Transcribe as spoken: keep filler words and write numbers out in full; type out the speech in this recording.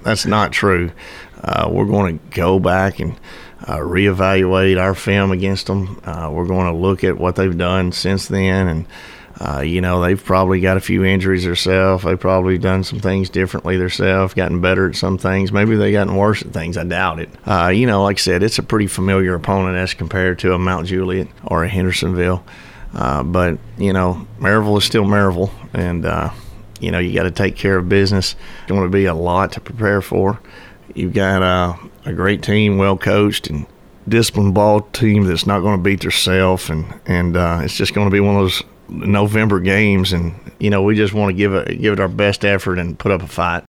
that's not true. Uh, we're going to go back and uh, reevaluate our film against them. Uh, we're going to look at what they've done since then, and uh, you know, they've probably got a few injuries themselves. They've probably done some things differently themselves, gotten better at some things. Maybe they've gotten worse at things. I doubt it. Uh, you know, like I said, it's a pretty familiar opponent as compared to a Mount Juliet or a Hendersonville. Uh, but, you know, Maryville is still Maryville, and, uh, you know, you got to take care of business. It's going to be a lot to prepare for. You've got uh, a great team, well coached, and disciplined ball team that's not going to beat themselves, and, and uh, it's just going to be one of those November games, and, you know, we just want to give it, give it our best effort and put up a fight.